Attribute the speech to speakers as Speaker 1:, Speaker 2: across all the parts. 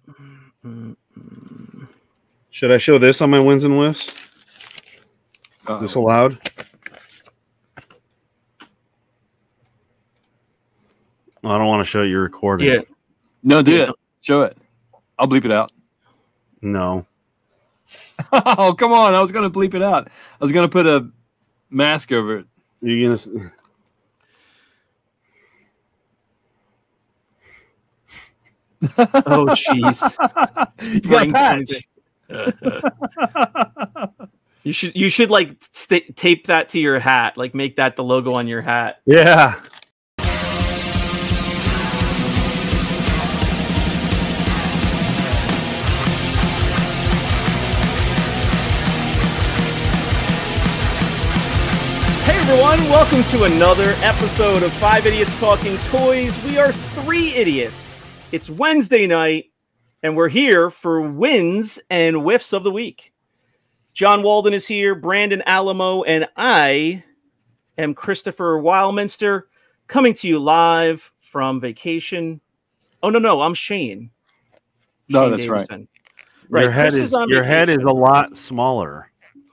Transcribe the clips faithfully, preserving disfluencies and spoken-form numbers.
Speaker 1: Should I show this on my wins and whiffs?
Speaker 2: Uh-oh.
Speaker 1: Is this allowed? I don't want to show you recording.
Speaker 3: Yeah.
Speaker 2: No, do it. Show it. I'll bleep it out.
Speaker 1: No.
Speaker 2: Oh, come on. I was going to bleep it out. I was going to put a mask over it.
Speaker 1: You're gonna.
Speaker 3: Oh, jeez.
Speaker 2: You got a patch.
Speaker 3: You should you should like st- tape that to your hat, like make that the logo on your hat.
Speaker 1: Yeah.
Speaker 3: Hey everyone, welcome to another episode of Five Idiots Talking Toys. We are three idiots. It's Wednesday night, and we're here for wins and whiffs of the week. John Walden is here, Brandon Alamo, and I am Christopher Wildminster, coming to you live from vacation. Oh, no, no, I'm Shane.
Speaker 2: No,
Speaker 3: Shane
Speaker 2: that's
Speaker 3: Davison.
Speaker 2: right.
Speaker 1: Your
Speaker 3: Right,
Speaker 1: head
Speaker 3: Chris
Speaker 1: is,
Speaker 3: on
Speaker 1: your head is
Speaker 3: vacation.
Speaker 1: a lot smaller.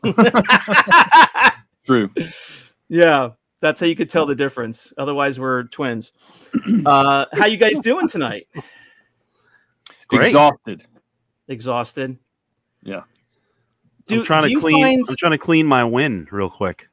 Speaker 2: True.
Speaker 3: Yeah, that's how you could tell the difference. Otherwise, we're twins. Uh, how you guys doing tonight?
Speaker 1: Great.
Speaker 2: Exhausted.
Speaker 3: Exhausted?
Speaker 2: Yeah.
Speaker 3: Do,
Speaker 1: I'm trying
Speaker 3: do
Speaker 1: to
Speaker 3: you
Speaker 1: clean.
Speaker 3: find...
Speaker 1: I'm trying to clean my win real quick.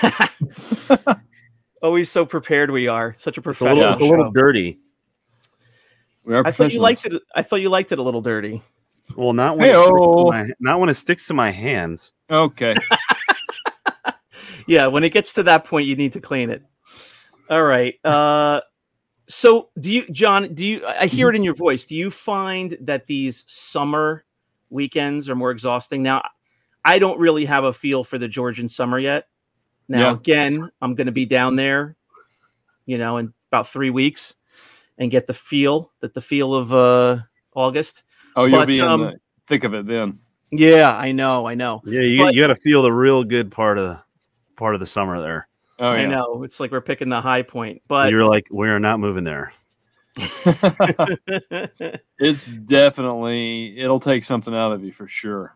Speaker 3: Always so prepared we are. Such a
Speaker 1: It's a
Speaker 3: professional
Speaker 1: little, it's a little
Speaker 3: show.
Speaker 1: dirty.
Speaker 2: We are
Speaker 3: I thought you liked
Speaker 2: professionals.
Speaker 3: it. I thought you liked it a little dirty.
Speaker 1: Well, not when, it
Speaker 2: Hey-o.
Speaker 1: sticks to my, not when it sticks to my hands.
Speaker 2: Okay.
Speaker 3: Yeah, when it gets to that point, you need to clean it. All right. Uh, so, do you, John? Do you? I hear it in your voice. Do you find that these summer weekends are more exhausting? Now, I don't really have a feel for the Georgian summer yet. Now,
Speaker 2: Yeah.
Speaker 3: again, I'm going to be down there, you know, in about three weeks, and get the feel that the feel of uh, August.
Speaker 2: Oh, you'll
Speaker 3: But,
Speaker 2: be in
Speaker 3: um,
Speaker 2: the thick of it then.
Speaker 3: Yeah, I know, I know.
Speaker 1: Yeah, you
Speaker 3: But-
Speaker 1: you got to feel the real good part of part of the summer there.
Speaker 2: Oh, yeah.
Speaker 3: I know. It's like we're picking the high point, but
Speaker 1: You're like, we are not moving there.
Speaker 2: It's definitely, it'll take something out of you for sure.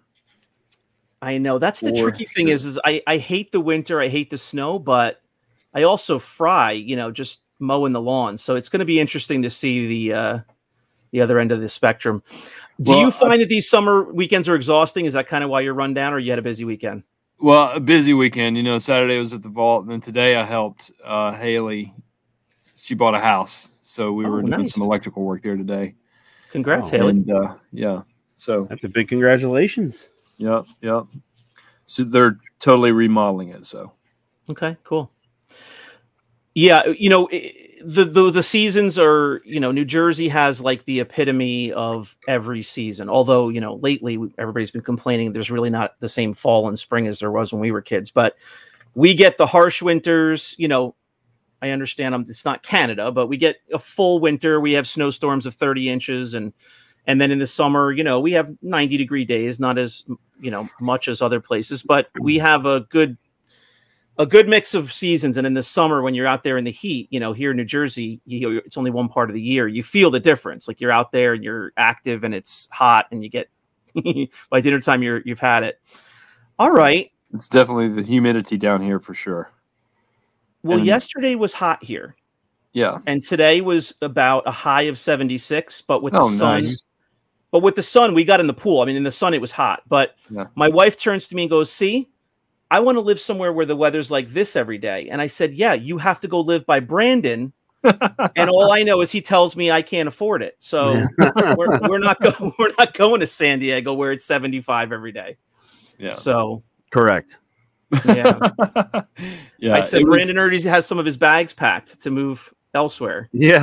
Speaker 3: I know that's the
Speaker 2: For
Speaker 3: tricky thing
Speaker 2: sure.
Speaker 3: is, is I, I hate the winter. I hate the snow, but I also fry, you know, just mowing the lawn. So it's going to be interesting to see the, uh, the other end of the spectrum. Do
Speaker 2: Well,
Speaker 3: you find that these summer weekends are exhausting? Is that kind of why you're run down, or you had a busy weekend?
Speaker 2: Well, a busy weekend. You know, Saturday was at the vault, and then today I helped uh, Haley. She bought a house, so we
Speaker 3: Oh,
Speaker 2: were doing
Speaker 3: nice.
Speaker 2: some electrical work there today.
Speaker 3: Congrats,
Speaker 1: Oh,
Speaker 3: Haley.
Speaker 2: And uh, yeah, so
Speaker 1: That's a big congratulations.
Speaker 2: yep, yep. So they're totally remodeling it. So
Speaker 3: Okay, cool. Yeah, you know, i- the, the the seasons are, you know, New Jersey has like the epitome of every season. Although, you know, lately we- everybody's been complaining there's really not the same fall and spring as there was when we were kids. But we get the harsh winters. You know, I understand I'm, it's not Canada, but we get a full winter. We have snowstorms of thirty inches, and and then in the summer, you know, we have ninety degree days, not as, you know, much as other places, but we have a good a good mix of seasons. And in the summer, when you're out there in the heat, you know, here in New Jersey, you, it's only one part of the year. You feel the difference. Like you're out there and you're active and it's hot and you get by dinner time, you're, you've had it. All right.
Speaker 2: it's definitely the humidity down here for sure.
Speaker 3: Well,
Speaker 2: And-
Speaker 3: yesterday was hot here
Speaker 2: Yeah.
Speaker 3: and today was about a high of seventy-six, but with
Speaker 2: Oh,
Speaker 3: the sun,
Speaker 2: nice.
Speaker 3: but with the sun, we got in the pool. I mean, in the sun, it was hot, but
Speaker 2: Yeah.
Speaker 3: my wife turns to me and goes, see, I want to live somewhere where the weather's like this every day. And I said, yeah, you have to go live by Brandon. And all I know is he tells me I can't afford it. So we're, we're not going, we're not going to San Diego where it's seventy-five every day.
Speaker 2: Yeah.
Speaker 3: So
Speaker 1: Correct.
Speaker 3: yeah,
Speaker 2: yeah.
Speaker 3: I said
Speaker 2: it was-
Speaker 3: Brandon already has some of his bags packed to move elsewhere.
Speaker 1: Yeah,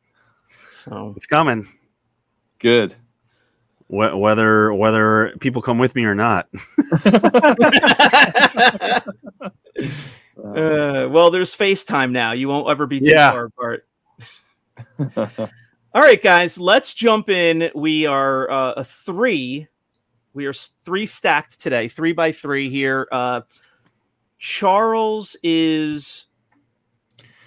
Speaker 3: So
Speaker 1: it's coming.
Speaker 2: good.
Speaker 1: Wh- Whether whether people come with me or not.
Speaker 3: Uh, well, there's FaceTime now. You won't ever be too
Speaker 1: Yeah.
Speaker 3: far apart. All right, guys, let's jump in. We are uh, a three. We are s- three stacked today, three by three here. Uh, Charles is.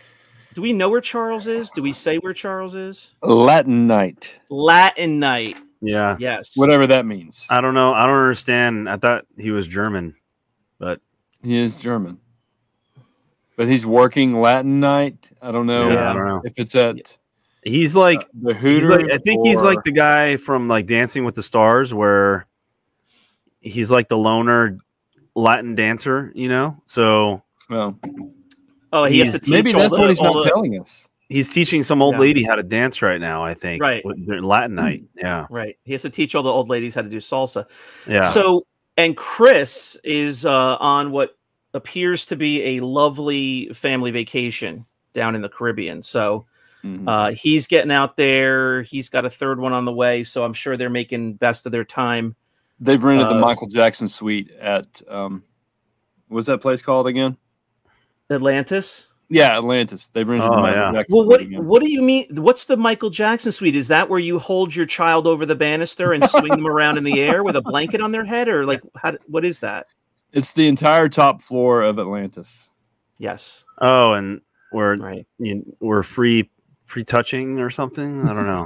Speaker 3: Do we know where Charles is? Do we say where Charles is?
Speaker 2: Latin night.
Speaker 3: Latin night.
Speaker 1: Yeah.
Speaker 3: Yes.
Speaker 2: whatever that means.
Speaker 1: I don't know. I don't understand. I thought he was German, but
Speaker 2: He is German, but he's working Latin night. I don't know.
Speaker 1: yeah, I don't know.
Speaker 2: if it's at
Speaker 1: He's like
Speaker 2: uh, the
Speaker 1: he's
Speaker 2: Hooter.
Speaker 1: like I think he's like
Speaker 2: or-
Speaker 1: the guy from like Dancing with the Stars, where he's like the loner Latin dancer, you know. So
Speaker 2: well,
Speaker 3: Oh, he has
Speaker 1: He's-
Speaker 3: to teach
Speaker 2: maybe
Speaker 3: all
Speaker 2: that's
Speaker 3: the-
Speaker 2: what he's
Speaker 3: all
Speaker 2: not
Speaker 3: the-
Speaker 2: telling us.
Speaker 1: he's teaching some old
Speaker 3: Yeah.
Speaker 1: lady how to dance right now. I think
Speaker 3: Right.
Speaker 1: with- during Latin night. Yeah,
Speaker 3: Right. He has to teach all the old ladies how to do salsa.
Speaker 1: yeah.
Speaker 3: So, and Chris is uh, on what appears to be a lovely family vacation down in the Caribbean. So
Speaker 2: Mhm.
Speaker 3: uh, he's getting out there. He's got a third one on the way. So I'm sure they're making best of their time.
Speaker 2: They've rented the
Speaker 3: uh,
Speaker 2: Michael Jackson suite at um, what's that place called again?
Speaker 3: Atlantis.
Speaker 2: Yeah, Atlantis. They've rented the
Speaker 1: Oh,
Speaker 2: Michael
Speaker 1: yeah.
Speaker 2: Jackson
Speaker 3: Well, what
Speaker 2: suite again.
Speaker 3: what do you mean? What's the Michael Jackson suite? Is that where you hold your child over the banister and swing them around in the air with a blanket on their head, or like how? What is that?
Speaker 2: It's the entire top floor of Atlantis.
Speaker 3: Yes.
Speaker 1: Oh, and we're
Speaker 3: Right.
Speaker 1: you, we're free free touching or something. I don't know.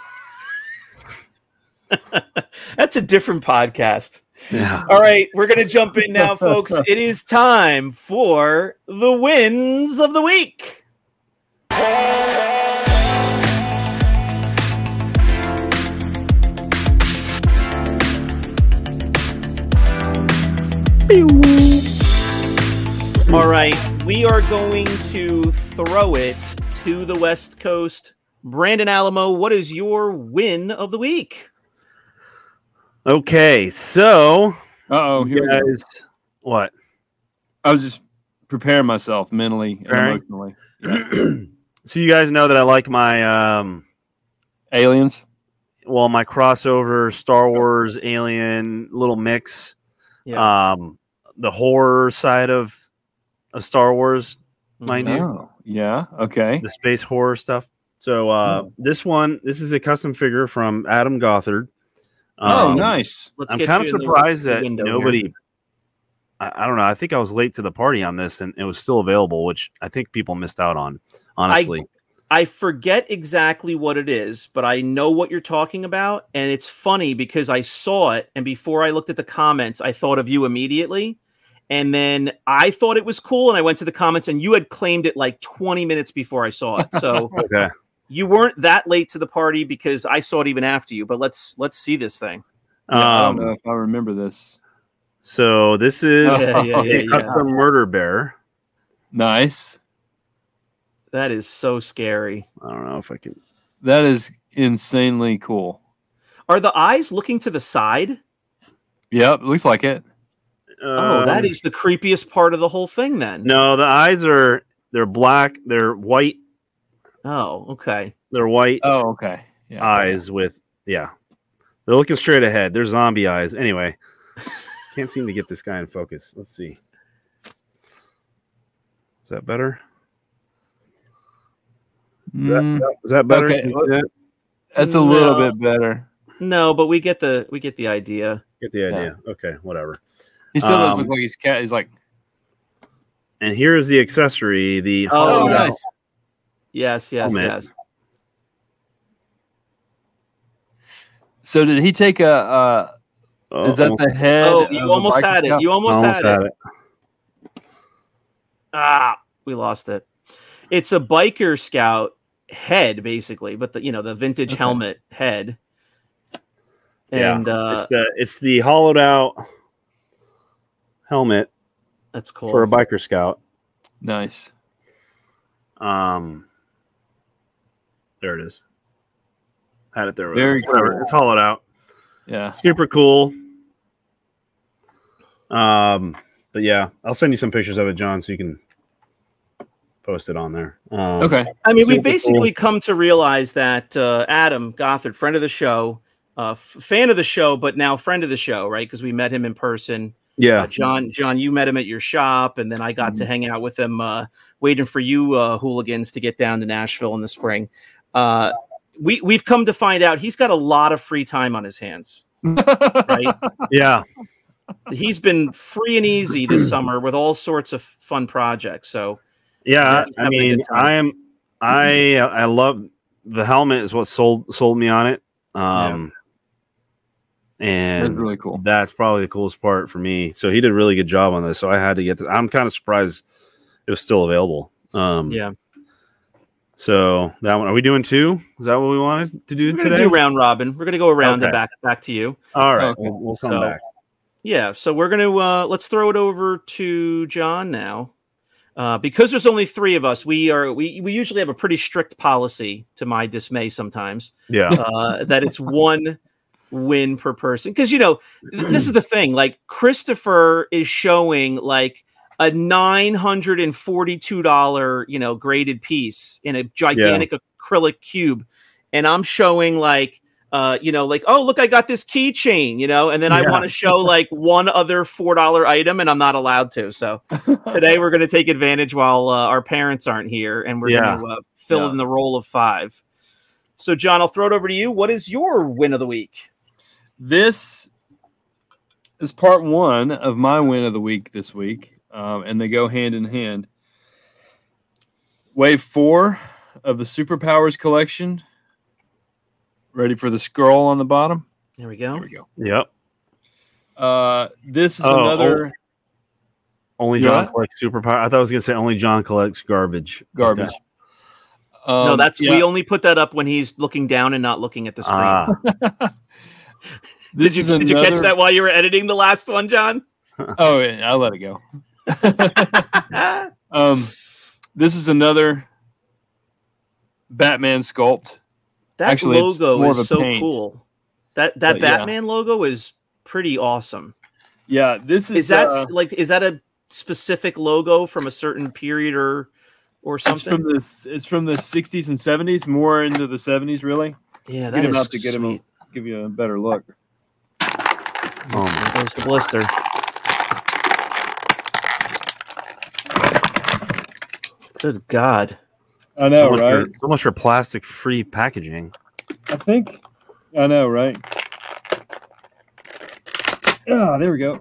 Speaker 3: That's a different podcast.
Speaker 1: Yeah.
Speaker 3: All right, we're going to jump in now, folks. It is time for the wins of the week. All right, we are going to throw it to the West Coast. Brandon Alamo, what is your win of the week?
Speaker 1: Okay, so
Speaker 2: Uh oh, here
Speaker 1: you
Speaker 2: we go.
Speaker 1: guys, what?
Speaker 2: I was just preparing myself mentally and
Speaker 1: Preparing?
Speaker 2: emotionally.
Speaker 1: So you guys know that I like my um,
Speaker 2: Aliens.
Speaker 1: well, my crossover Star Wars Alien little mix.
Speaker 3: Yeah.
Speaker 1: Um, the horror side of of Star Wars, mind you,
Speaker 2: Oh, yeah. Okay.
Speaker 1: the space horror stuff. So uh, this one, this is a custom figure from Adam Gothard.
Speaker 2: Oh,
Speaker 1: Um,
Speaker 2: nice.
Speaker 3: Let's
Speaker 1: I'm
Speaker 3: get
Speaker 1: kind of
Speaker 3: you in the-
Speaker 1: surprised
Speaker 3: the
Speaker 1: that
Speaker 3: window here.
Speaker 1: nobody. I, I don't know. I think I was late to the party on this, and it was still available, which I think people missed out on. Honestly,
Speaker 3: I forget exactly what it is, but I know what you're talking about. And it's funny because I saw it. And before I looked at the comments, I thought of you immediately. And then I thought it was cool. And I went to the comments and you had claimed it like twenty minutes before I saw it. So
Speaker 1: okay.
Speaker 3: you weren't that late to the party because I saw it even after you. But let's let's see this thing.
Speaker 2: Yeah, I don't
Speaker 1: Um,
Speaker 2: know if I remember this.
Speaker 1: So this is
Speaker 3: Yeah, yeah, yeah,
Speaker 1: a
Speaker 3: yeah.
Speaker 1: custom murder bear.
Speaker 2: Nice.
Speaker 3: That is so scary.
Speaker 1: I don't know if I can.
Speaker 2: That is insanely cool.
Speaker 3: Are the eyes looking to the side?
Speaker 2: Yep, looks like it.
Speaker 3: Oh, that
Speaker 1: Um,
Speaker 3: is the creepiest part of the whole thing then.
Speaker 1: no. The eyes are they're black. They're white.
Speaker 3: Oh, okay.
Speaker 1: They're white
Speaker 2: Oh, okay. Yeah.
Speaker 1: eyes with yeah. They're looking straight ahead. They're zombie eyes. Anyway, can't seem to get this guy in focus. Let's see. Is that better? Is that,
Speaker 2: Mm,
Speaker 1: is that better?
Speaker 2: Okay.
Speaker 1: Can you see that?
Speaker 2: that's a little
Speaker 3: No.
Speaker 2: bit better.
Speaker 3: No, but we get the we get the idea.
Speaker 1: Get the idea. Okay, whatever.
Speaker 2: He still does
Speaker 1: Um,
Speaker 2: look like he's cat. He's like,
Speaker 1: And here's the accessory. The
Speaker 3: Oh,
Speaker 2: oh,
Speaker 1: hollowed out-
Speaker 2: nice.
Speaker 3: Yes, yes,
Speaker 1: Helmet.
Speaker 3: yes.
Speaker 2: So did he take a? Uh, is that
Speaker 1: Uh-oh.
Speaker 2: the head?
Speaker 3: Oh, you
Speaker 2: of a
Speaker 3: almost
Speaker 2: biker
Speaker 3: had it.
Speaker 2: scout?
Speaker 3: You almost,
Speaker 1: Almost
Speaker 3: had,
Speaker 1: had
Speaker 3: it.
Speaker 1: it.
Speaker 3: Ah, we lost it. It's a biker scout head, basically, but the you know the vintage
Speaker 2: Okay.
Speaker 3: helmet head.
Speaker 1: Yeah,
Speaker 3: And uh,
Speaker 1: it's the it's the hollowed out helmet
Speaker 3: that's cool.
Speaker 1: for a biker scout.
Speaker 2: Nice.
Speaker 1: Um, there it is. Had it there.
Speaker 2: Very
Speaker 1: Whatever.
Speaker 2: cool.
Speaker 1: It's hollowed out.
Speaker 2: Yeah.
Speaker 1: Super cool. Um, but yeah, I'll send you some pictures of it, John, so you can post it on there. Um,
Speaker 2: Okay.
Speaker 3: I mean, we
Speaker 1: super
Speaker 3: basically come to realize that uh, Adam Gothard, friend of the show, uh, f- fan of the show, but now friend of the show, right? Because we met him in person.
Speaker 1: Yeah.
Speaker 3: Uh, John, John, you met him at your shop, and then I got to hang out with him, uh, waiting for you uh, hooligans to get down to Nashville in the spring. Uh, we we've come to find out he's got a lot of free time on his hands. Right?
Speaker 1: Yeah.
Speaker 3: He's been free and easy this summer with all sorts of fun projects. So
Speaker 1: Yeah.
Speaker 3: he's
Speaker 1: I
Speaker 3: having a
Speaker 1: mean,
Speaker 3: good time.
Speaker 1: I am, I, I love the helmet is what sold, sold me on it. Um, and
Speaker 2: That's really cool.
Speaker 1: That's probably the coolest part for me. So he did a really good job on this. So I had to get. This. I'm kind of surprised it was still available. Um,
Speaker 3: yeah.
Speaker 1: So that one, are we doing two? Is that what we wanted to do
Speaker 3: We're
Speaker 1: today?
Speaker 3: gonna do round robin. We're gonna go around
Speaker 1: Okay.
Speaker 3: and back back to you.
Speaker 1: All right,
Speaker 2: Okay.
Speaker 1: we'll, we'll come
Speaker 3: So-
Speaker 1: back.
Speaker 3: Yeah, so we're gonna uh, let's throw it over to John now, uh, because there's only three of us. We are we we usually have a pretty strict policy, to my dismay sometimes,
Speaker 1: Yeah,
Speaker 3: uh, that it's one win per person. Because you know th- this is the thing. Like Christopher is showing like a nine hundred and forty-two dollar you know graded piece in a gigantic acrylic cube, and I'm showing like. Uh, you know, like, oh, look, I got this keychain, you know, and then I
Speaker 1: Yeah.
Speaker 3: want to show like one other four dollar item and I'm not allowed to. So today we're going to take advantage while uh, our parents aren't here and we're
Speaker 1: Yeah.
Speaker 3: going to uh, fill
Speaker 2: Yeah.
Speaker 3: in the role of five. So, John, I'll throw it over to you. What is your win of the week?
Speaker 2: This is part one of my win of the week this week, um, and they go hand in hand. Wave four of the Superpowers collection. Ready for the scroll on the bottom?
Speaker 3: There we go.
Speaker 2: There we go.
Speaker 1: yep.
Speaker 2: Uh, this is
Speaker 1: Oh,
Speaker 2: another
Speaker 1: Only
Speaker 2: You
Speaker 1: John
Speaker 2: what?
Speaker 1: collects superpower. I thought I was gonna say only John collects garbage.
Speaker 2: garbage.
Speaker 1: Okay.
Speaker 2: Um,
Speaker 3: no, that's
Speaker 2: yeah,
Speaker 3: we only put that up when he's looking down and not looking at the screen.
Speaker 1: Ah,
Speaker 2: this
Speaker 3: did you,
Speaker 2: is
Speaker 3: did you
Speaker 2: another,
Speaker 3: catch that while you were editing the last one, John?
Speaker 2: Oh, yeah, I'll let it go. um, this is another Batman sculpt.
Speaker 3: That
Speaker 2: Actually, it's
Speaker 3: logo
Speaker 2: more of a
Speaker 3: is so
Speaker 2: paint.
Speaker 3: cool. That that
Speaker 2: But, yeah.
Speaker 3: Batman logo is pretty awesome.
Speaker 2: Yeah, this is,
Speaker 3: Is that
Speaker 2: uh,
Speaker 3: like is that a specific logo from a certain period or or
Speaker 2: it's
Speaker 3: something?
Speaker 2: from this. It's from the sixties and seventies, more into the seventies, really.
Speaker 3: Yeah,
Speaker 2: Get
Speaker 3: that
Speaker 2: him
Speaker 3: is
Speaker 2: out to get him,
Speaker 3: sweet.
Speaker 2: give you a better look.
Speaker 1: oh,
Speaker 3: There's the blister. Good God.
Speaker 2: I
Speaker 1: so
Speaker 2: know,
Speaker 1: much
Speaker 2: right?
Speaker 1: For, so much for plastic-free packaging.
Speaker 2: I think. I know, right? Ah, there we go.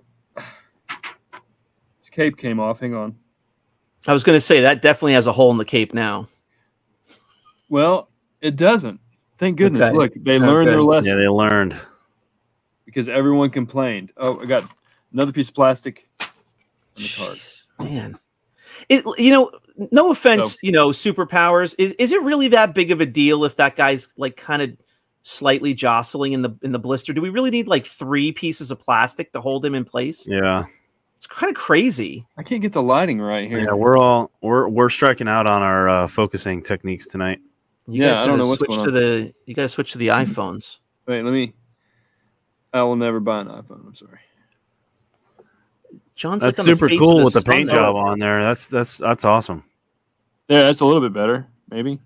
Speaker 2: This cape came off. Hang on.
Speaker 3: I was going to say that definitely has a hole in the cape now.
Speaker 2: Well, it doesn't. Thank goodness.
Speaker 3: Okay.
Speaker 2: Look, they learned
Speaker 3: Okay.
Speaker 2: their lesson.
Speaker 1: Yeah, they learned.
Speaker 2: Because everyone complained. Oh, I got another piece of plastic on the card.
Speaker 3: Man. It, you know, no offense,
Speaker 2: So-
Speaker 3: you know, superpowers. Is is it really that big of a deal if that guy's like kind of slightly jostling in the in the blister? Do we really need like three pieces of plastic to hold him in place?
Speaker 1: Yeah,
Speaker 3: It's kind of crazy.
Speaker 2: I can't get the lighting right here.
Speaker 1: yeah. We're all we're we're striking out on our uh, focusing techniques tonight.
Speaker 3: You
Speaker 2: Yeah,
Speaker 3: guys
Speaker 2: I don't
Speaker 3: gotta
Speaker 2: know what's
Speaker 3: switch
Speaker 2: going
Speaker 3: to the you guys switch to the iPhones.
Speaker 2: Wait, let me. I will never buy an iPhone. I'm sorry.
Speaker 3: John's
Speaker 1: That's
Speaker 3: like on the
Speaker 1: super
Speaker 3: face
Speaker 1: cool
Speaker 3: of
Speaker 1: with the
Speaker 3: sun
Speaker 1: paint
Speaker 3: there.
Speaker 1: job on there. That's that's that's awesome.
Speaker 2: Yeah, that's a little bit better, maybe.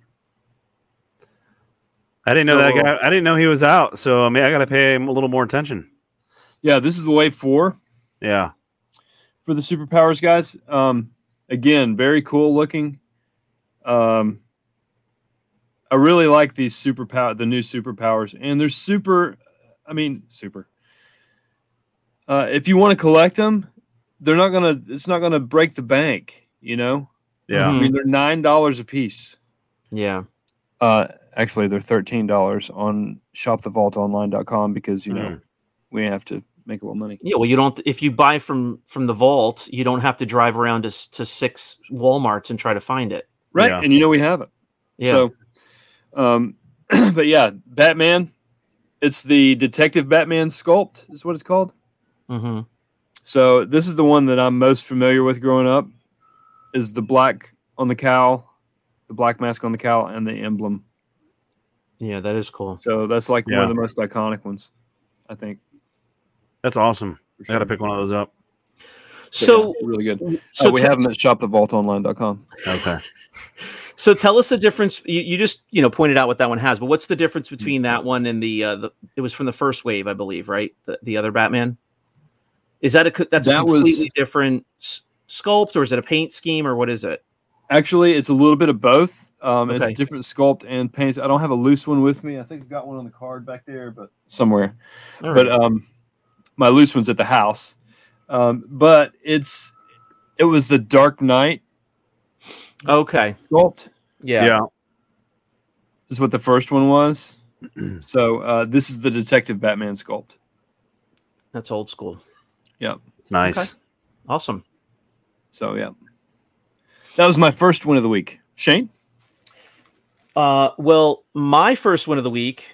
Speaker 1: I didn't know that
Speaker 2: So-
Speaker 1: guy. I didn't know he was out. So I mean, I got to pay him a little more attention.
Speaker 2: Yeah, this is the wave four
Speaker 1: Yeah,
Speaker 2: for the superpowers guys. Um, again, very cool looking. Um, I really like these superpower, the new superpowers, and they're super. I mean, super. Uh, if you want to collect them, they're not gonna. It's not gonna break the bank. You know.
Speaker 1: yeah.
Speaker 2: I mean, they're nine dollars a piece.
Speaker 3: Yeah.
Speaker 2: Uh, actually, they're thirteen dollars on shop the vault online dot com because you know
Speaker 1: Mm.
Speaker 2: we have to make a little money.
Speaker 3: Yeah, well, you don't. If you buy from from the vault, you don't have to drive around to s- to six WalMarts and try to find it.
Speaker 2: Right,
Speaker 1: Yeah.
Speaker 2: and you know we have it.
Speaker 3: Yeah.
Speaker 2: So, um, but yeah, Batman. It's the Detective Batman sculpt, is what it's called.
Speaker 3: hmm
Speaker 2: So this is the one that I'm most familiar with growing up. Is the black on the cowl, the black mask on the cowl, and the emblem.
Speaker 3: Yeah, that is cool.
Speaker 2: So that's like one
Speaker 1: Yeah.
Speaker 2: of the most iconic ones, I think.
Speaker 1: That's awesome.
Speaker 2: for
Speaker 1: I got to
Speaker 2: sure.
Speaker 1: pick one of those up.
Speaker 3: So,
Speaker 2: yeah, really good.
Speaker 3: so
Speaker 2: uh, we
Speaker 3: te-
Speaker 2: have them at shop the vault online dot com.
Speaker 1: Okay.
Speaker 3: So tell us the difference. You, you just you know pointed out what that one has, but what's the difference between that one and the uh, the? It was from the first wave, I believe, right? The, the other Batman. Is that a co- that's a
Speaker 2: That was-
Speaker 3: completely different s- sculpt, or is it a paint scheme, or what is it?
Speaker 2: Actually, it's a little bit of both. Um,
Speaker 3: Okay.
Speaker 2: It's different sculpt and paints. I don't have a loose one with me. I think I've got one on the card back there, but somewhere.
Speaker 3: All
Speaker 2: But
Speaker 3: right.
Speaker 2: um, my loose one's at the house. Um, but it's it was the Dark Knight
Speaker 3: okay,
Speaker 2: sculpt.
Speaker 3: yeah,
Speaker 1: Yeah.
Speaker 2: Is what the first one was. So uh, this is the Detective Batman sculpt.
Speaker 3: That's old school.
Speaker 2: Yep.
Speaker 1: It's nice.
Speaker 3: Okay. Awesome.
Speaker 2: So yeah, that was my first win of the week. Shane.
Speaker 3: Uh, well, my first win of the week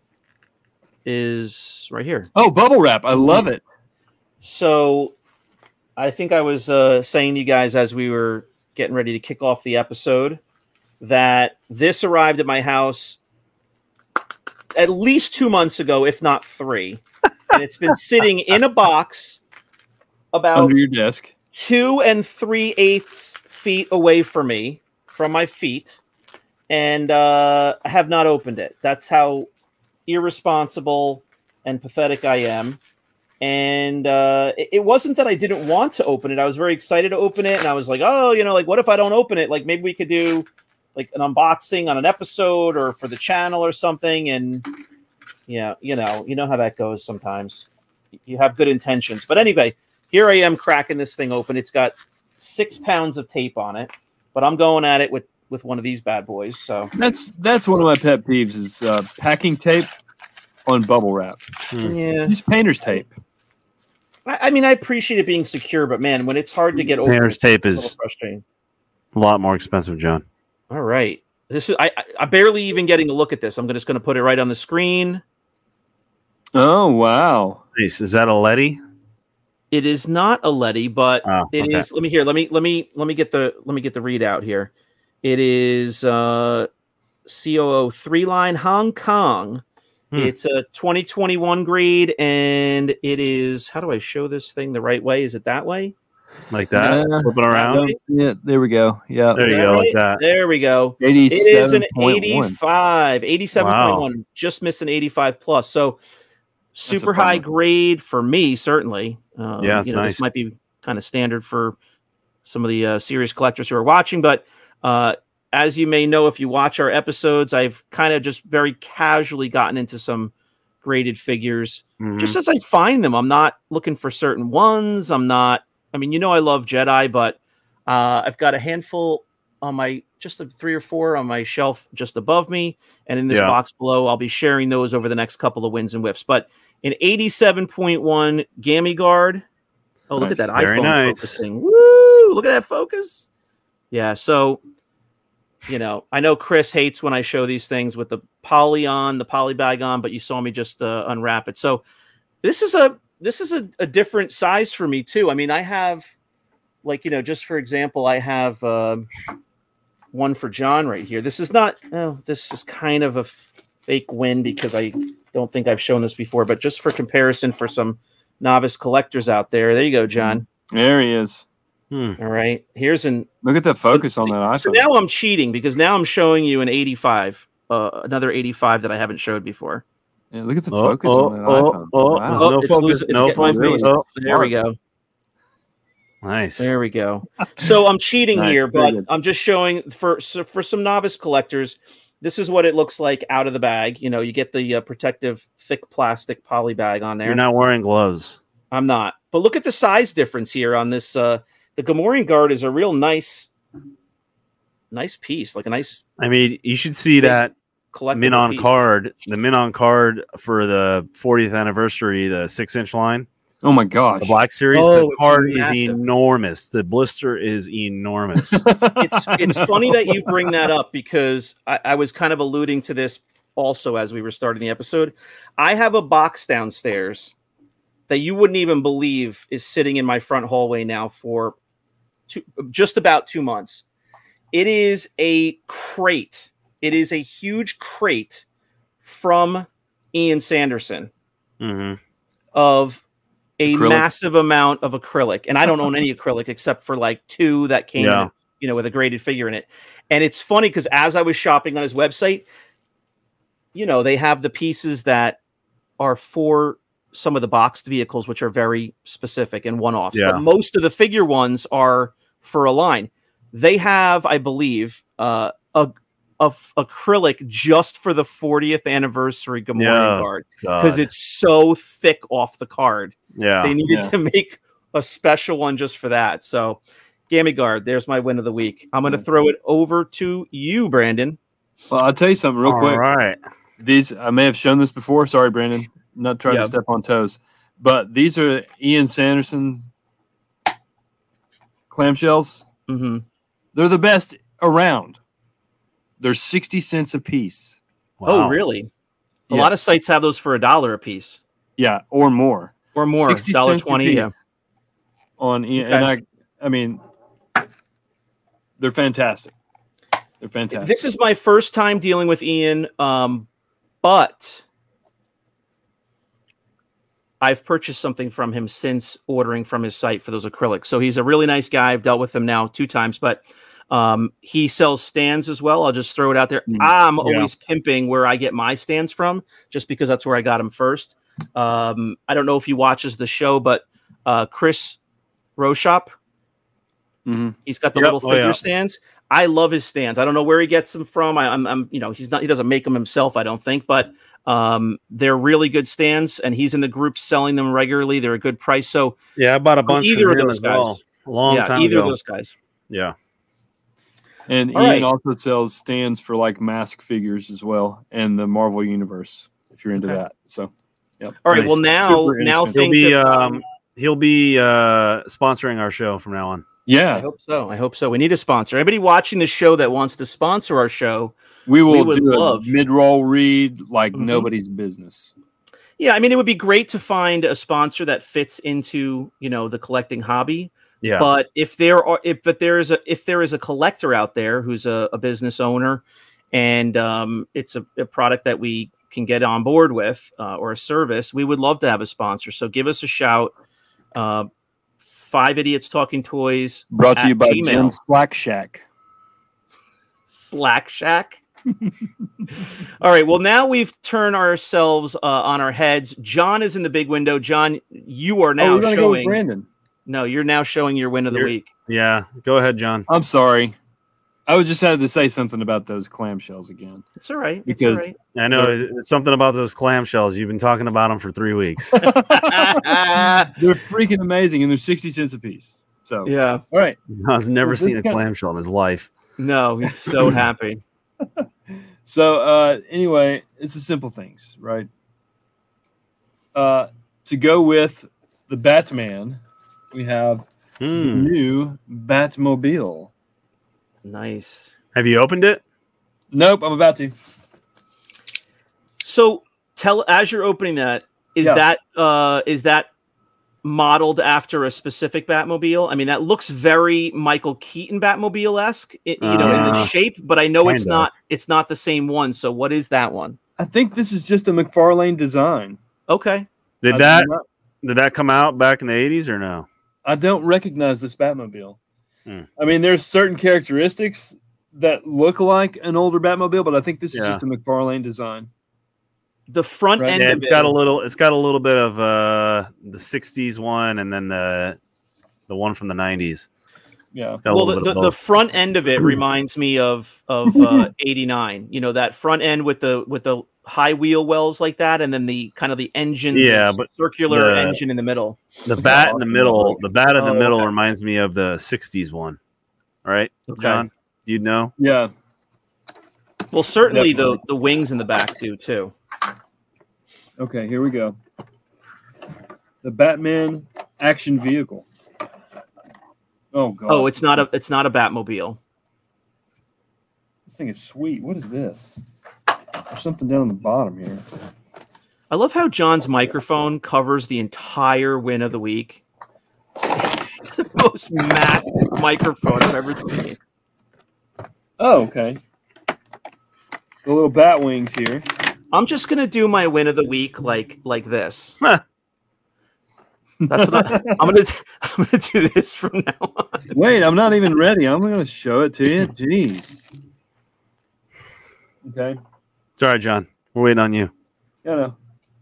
Speaker 3: is right here.
Speaker 2: Oh, bubble wrap! I love it.
Speaker 3: So, I think I was uh, saying to you guys as we were getting ready to kick off the episode that this arrived at my house at least two months ago, if not three, and it's been sitting in a box about
Speaker 2: Under your desk.
Speaker 3: two and three eighths feet away from me, from my feet, and uh, I have not opened it. That's how irresponsible and pathetic I am. And uh, it, it wasn't that I didn't want to open it. I was very excited to open it, and I was like, oh, you know, like, what if I don't open it? Like, maybe we could do like an unboxing on an episode or for the channel or something. And yeah, you know, you know how that goes sometimes. You have good intentions. But anyway, here I am cracking this thing open. It's got six pounds of tape on it, but I'm going at it with, with one of these bad boys. So
Speaker 2: That's that's one of my pet peeves is uh, packing tape on bubble wrap.
Speaker 3: yeah,
Speaker 2: Use painter's tape.
Speaker 3: I, I mean, I appreciate it being secure, but man, when it's hard to get open,
Speaker 1: Painter's
Speaker 3: it's
Speaker 1: tape
Speaker 3: a little
Speaker 1: is
Speaker 3: frustrating.
Speaker 1: a lot more expensive, John.
Speaker 3: All right, this is I, I I barely even getting a look at this. I'm just going to put it right on the screen.
Speaker 2: Oh wow!
Speaker 1: Nice. Is that a Letty?
Speaker 3: It is not a Letty, but
Speaker 1: Oh,
Speaker 3: it is.
Speaker 1: okay.
Speaker 3: Let me hear. Let me let me let me get the let me get the readout here. It is uh, C O O three line Hong Kong.
Speaker 1: Hmm.
Speaker 3: It's a twenty twenty-one grade, and it is. How do I show this thing the right way? Is it that way?
Speaker 1: Like that?
Speaker 2: Yeah.
Speaker 1: Flipping around?
Speaker 2: Yeah, there we go. Yeah,
Speaker 1: There
Speaker 3: Is
Speaker 1: you
Speaker 3: that
Speaker 1: go,
Speaker 3: right?
Speaker 1: like that.
Speaker 3: There we go. It is
Speaker 2: eighty-seven
Speaker 3: an
Speaker 2: point one.
Speaker 3: eighty-five, eighty-seven point one.
Speaker 1: Wow.
Speaker 3: Just missed an eighty-five plus. So super
Speaker 2: a
Speaker 3: high
Speaker 2: bummer.
Speaker 3: grade for me, certainly. Um,
Speaker 1: Yeah, it's
Speaker 3: you know,
Speaker 1: nice.
Speaker 3: This might be kind of standard for some of the uh, serious collectors who are watching, but uh, as you may know, if you watch our episodes, I've kind of just very casually gotten into some graded figures
Speaker 1: Mhm.
Speaker 3: just as I find them. I'm not looking for certain ones. I'm not, I mean, you know, I love Jedi, but uh, I've got a handful on my, just like three or four on my shelf just above me. And in this
Speaker 1: Yeah.
Speaker 3: box below, I'll be sharing those over the next couple of wins and whiffs. But an eighty-seven point one Gammy Guard. Oh, look
Speaker 2: Nice.
Speaker 3: at that
Speaker 1: Very
Speaker 3: iPhone
Speaker 1: nice.
Speaker 3: focusing. Woo! Look at that focus. Yeah. So, you know, I know Chris hates when I show these things with the poly on, the poly bag on, but you saw me just uh, unwrap it. So this is a this is a, a different size for me too. I mean, I have like, you know, just for example, I have uh, one for John right here. This is not. Oh, this is kind of a fake win because I don't think I've shown this before. But just for comparison, for some novice collectors out there, there you go, John.
Speaker 2: There he is.
Speaker 1: Hmm.
Speaker 3: All right, here's an.
Speaker 2: Look at the focus on that iPhone.
Speaker 3: So now I'm cheating because now I'm showing you an eighty-five, uh, another eighty-five that I haven't showed before.
Speaker 2: Yeah, look at the
Speaker 1: Oh,
Speaker 2: focus
Speaker 1: oh,
Speaker 2: on that
Speaker 1: oh,
Speaker 2: iPhone.
Speaker 1: oh,
Speaker 2: Wow.
Speaker 1: there's no
Speaker 3: it's
Speaker 1: focus,
Speaker 3: losing- it's
Speaker 1: no
Speaker 3: getting my
Speaker 1: focus.
Speaker 3: face.
Speaker 1: Oh,
Speaker 3: There we go.
Speaker 1: nice.
Speaker 3: There we go. So I'm cheating
Speaker 1: Nice,
Speaker 3: here,
Speaker 2: very
Speaker 3: but
Speaker 2: good.
Speaker 3: I'm just showing for so for some novice collectors. This is what it looks like out of the bag. You know, you get the uh, protective thick plastic poly bag on there.
Speaker 1: You're not wearing gloves.
Speaker 3: I'm not. But look at the size difference here on this. Uh, the Gamorrean Guard is a real nice, nice piece, like a nice
Speaker 1: I mean, you should see that
Speaker 3: collectible
Speaker 1: min on
Speaker 3: piece.
Speaker 1: card, the min on card for the fortieth anniversary, the six inch line,
Speaker 2: Oh my gosh.
Speaker 1: the Black Series.
Speaker 3: Oh,
Speaker 1: the
Speaker 3: it's
Speaker 1: card is
Speaker 3: massive.
Speaker 1: enormous. The blister is enormous.
Speaker 3: It's it's funny that you bring that up because I, I was kind of alluding to this also as we were starting the episode. I have a box downstairs that you wouldn't even believe is sitting in my front hallway now for two, just about two months. It is a crate. It is a huge crate from Ian Sanderson
Speaker 1: hmm
Speaker 3: of a
Speaker 2: Acrylic.
Speaker 3: massive amount of acrylic. And I don't own any acrylic except for like two that came,
Speaker 1: Yeah.
Speaker 3: you know, with a graded figure in it. And it's funny because as I was shopping on his website, you know, they have the pieces that are for some of the boxed vehicles, which are very specific and one-offs.
Speaker 1: Yeah.
Speaker 3: But most of the figure ones are for a line. They have, I believe, uh, a, a f- acrylic just for the fortieth anniversary Gamorrean
Speaker 1: Yeah.
Speaker 3: Guard because
Speaker 1: God.
Speaker 3: it's so thick off the card.
Speaker 1: yeah.
Speaker 3: They needed
Speaker 2: Yeah.
Speaker 3: to make a special one just for that. So, Gammy Guard, there's my win of the week. I'm going to
Speaker 2: Yeah.
Speaker 3: throw it over to you, Brandon.
Speaker 2: Well, I'll tell you something real
Speaker 1: All
Speaker 2: quick.
Speaker 1: right.
Speaker 2: These I may have shown this before. Sorry, Brandon. Not trying
Speaker 3: Yeah.
Speaker 2: to step on toes. but these are Ian Sanderson clamshells.
Speaker 3: Mm-hmm.
Speaker 2: They're the best around. They're sixty cents a piece.
Speaker 1: Wow.
Speaker 3: Oh, really? A
Speaker 2: Yes.
Speaker 3: lot of sites have those for a dollar a piece
Speaker 2: Yeah, or more.
Speaker 3: or more.
Speaker 2: sixty
Speaker 3: Dollar
Speaker 2: cents a
Speaker 3: twenty.
Speaker 2: piece
Speaker 3: Yeah.
Speaker 2: On Ian,
Speaker 3: Okay.
Speaker 2: and I, I mean, they're fantastic. They're fantastic.
Speaker 3: This is my first time dealing with Ian, um, but I've purchased something from him since ordering from his site for those acrylics. So he's a really nice guy. I've dealt with him now two times, but um, he sells stands as well. I'll just throw it out there.
Speaker 2: Mm,
Speaker 3: I'm
Speaker 2: yeah.
Speaker 3: always pimping where I get my stands from, just because that's where I got them first. Um, I don't know if he watches the show, but uh, Chris Roshop,
Speaker 2: Mhm.
Speaker 3: he's got the
Speaker 1: Yep.
Speaker 3: little
Speaker 1: Oh,
Speaker 3: figure
Speaker 1: yeah.
Speaker 3: stands. I love his stands. I don't know where he gets them from. I, I'm, I'm, you know, he's not. He doesn't make them himself, I don't think, but um, they're really good stands, and he's in the group selling them regularly. They're a good price. So
Speaker 1: Yeah, I bought a bunch
Speaker 3: either
Speaker 1: from
Speaker 3: of
Speaker 1: him
Speaker 3: those
Speaker 1: as well.
Speaker 3: guys.
Speaker 1: A long
Speaker 3: yeah,
Speaker 1: time
Speaker 3: either
Speaker 1: ago.
Speaker 3: of those guys.
Speaker 1: Yeah.
Speaker 2: And
Speaker 3: All
Speaker 2: Ian
Speaker 3: right.
Speaker 2: also sells stands for like mask figures as well, and the Marvel Universe, if you're into
Speaker 3: Okay.
Speaker 2: that. So, yep.
Speaker 3: All right.
Speaker 2: Nice.
Speaker 3: Well, now,
Speaker 2: Super
Speaker 3: now
Speaker 2: inexpensive.
Speaker 1: He'll
Speaker 3: things.
Speaker 1: be
Speaker 3: have,
Speaker 1: um he'll be uh sponsoring our show from now on.
Speaker 3: I
Speaker 2: yeah,
Speaker 3: hope so. I hope so. We need a sponsor. Anybody watching the show that wants to sponsor our show,
Speaker 2: we will
Speaker 3: would
Speaker 2: do
Speaker 3: love-
Speaker 2: a mid-roll read like
Speaker 3: Mhm.
Speaker 2: nobody's business.
Speaker 3: yeah, I mean, it would be great to find a sponsor that fits into, you know, the collecting hobby.
Speaker 1: Yeah.
Speaker 3: But if there are, if but there is a, if there is a collector out there who's a, a business owner, and um, it's a, a product that we can get on board with, uh, or a service, we would love to have a sponsor. So give us a shout. Uh, Five Idiots Talking Toys
Speaker 2: Brought to
Speaker 3: at
Speaker 2: you by
Speaker 3: Gmail.
Speaker 2: Jim Slack Shack.
Speaker 3: Slack Shack. All right. Well, now we've turned ourselves uh, on our heads. John is in the big window. John, you are
Speaker 2: Oh,
Speaker 3: now
Speaker 2: we're gonna go with
Speaker 3: showing.
Speaker 2: Brandon.
Speaker 3: No, you're now showing your win of the
Speaker 1: You're-
Speaker 3: week.
Speaker 1: Yeah. Go ahead, John.
Speaker 2: I'm sorry. I was just had to say something about those clamshells again.
Speaker 3: It's all right. It's
Speaker 2: Because-
Speaker 3: all right.
Speaker 1: I know it's something about those clamshells. You've been talking about them for three weeks.
Speaker 2: They're freaking amazing, and they're sixty cents a piece. So,
Speaker 3: Yeah.
Speaker 2: all right.
Speaker 1: He's never
Speaker 2: Well,
Speaker 1: seen a
Speaker 2: this kinda-
Speaker 1: clamshell in his life.
Speaker 3: No, he's so happy.
Speaker 2: So, uh, anyway, it's the simple things, right? Uh, to go with the Batman, we have the
Speaker 1: Hmm.
Speaker 2: new Batmobile.
Speaker 3: Nice.
Speaker 1: Have you opened it?
Speaker 2: Nope, I'm about to.
Speaker 3: So tell as you're opening that, is
Speaker 2: Yeah.
Speaker 3: that uh is that modeled after a specific Batmobile? I mean, that looks very Michael Keaton Batmobile-esque, i- you know, in the
Speaker 1: Uh,
Speaker 3: shape, but I know it's
Speaker 1: kinda.
Speaker 3: not it's not the same one. So what is that one?
Speaker 2: I think this is just a McFarlane design.
Speaker 3: Okay.
Speaker 1: Did
Speaker 2: I
Speaker 1: that
Speaker 2: do not-
Speaker 1: did that come out back in the eighties or no?
Speaker 2: I don't recognize this Batmobile.
Speaker 1: Hmm.
Speaker 2: I mean, there's certain characteristics that look like an older Batmobile, but I think this is
Speaker 1: Yeah.
Speaker 2: just a McFarlane design.
Speaker 3: The front
Speaker 2: Right.
Speaker 3: end
Speaker 1: Yeah,
Speaker 3: of
Speaker 1: it's
Speaker 3: it.
Speaker 1: got a little. It's got a little bit of uh the sixties one, and then the the one from the nineties.
Speaker 2: Yeah.
Speaker 1: It's got a
Speaker 3: well,
Speaker 1: little
Speaker 3: the,
Speaker 1: bit
Speaker 3: the,
Speaker 1: of
Speaker 3: the
Speaker 1: both.
Speaker 3: front end of it reminds me of of uh, eighty-nine. You know, that front end with the with the high wheel wells like that, and then the kind of the engine,
Speaker 1: Yeah,
Speaker 3: the
Speaker 1: but
Speaker 3: circular
Speaker 1: the-
Speaker 3: engine in the middle.
Speaker 1: The bat in the middle.
Speaker 2: Alex.
Speaker 1: The bat in the
Speaker 3: Oh,
Speaker 1: middle
Speaker 3: okay.
Speaker 1: reminds me of the sixties one. All right,
Speaker 3: Okay.
Speaker 1: John, you'd know.
Speaker 2: Yeah.
Speaker 3: Well, certainly
Speaker 2: Definitely.
Speaker 3: the the wings in the back do too.
Speaker 2: Okay, here we go. The Batman action vehicle. Oh god.
Speaker 3: Oh, it's not a it's not a Batmobile.
Speaker 2: This thing is sweet. What is this? There's something down on the bottom here.
Speaker 3: I love how John's microphone covers the entire win of the week. It's the most massive microphone I've ever seen.
Speaker 2: Oh, okay. The little bat wings here.
Speaker 3: I'm just gonna do my win of the week like like this. That's what I, I'm gonna I'm gonna do this from now on.
Speaker 2: Wait, I'm not even ready. I'm going to show it to you. Jeez. Okay.
Speaker 1: It's all right, John. We're waiting on you.
Speaker 2: Yeah, no.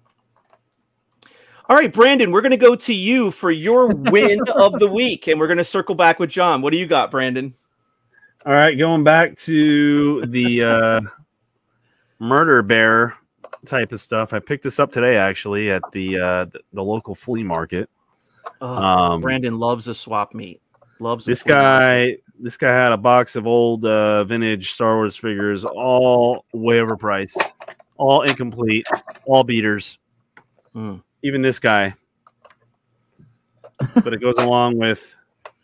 Speaker 3: All right, Brandon, we're gonna go to you for your win of the week, and we're gonna circle back with John. What do you got, Brandon?
Speaker 1: All right, going back to the uh, murder bear type of stuff. I picked this up today, actually, at the uh, the, the local flea market.
Speaker 3: Oh,
Speaker 1: Um,
Speaker 3: Brandon loves a swap meet. Loves a
Speaker 1: This
Speaker 3: flea market.
Speaker 1: guy, this guy had a box of old uh, vintage Star Wars figures, all way overpriced, all incomplete, all beaters.
Speaker 3: Hmm.
Speaker 1: Even this guy but it goes along with.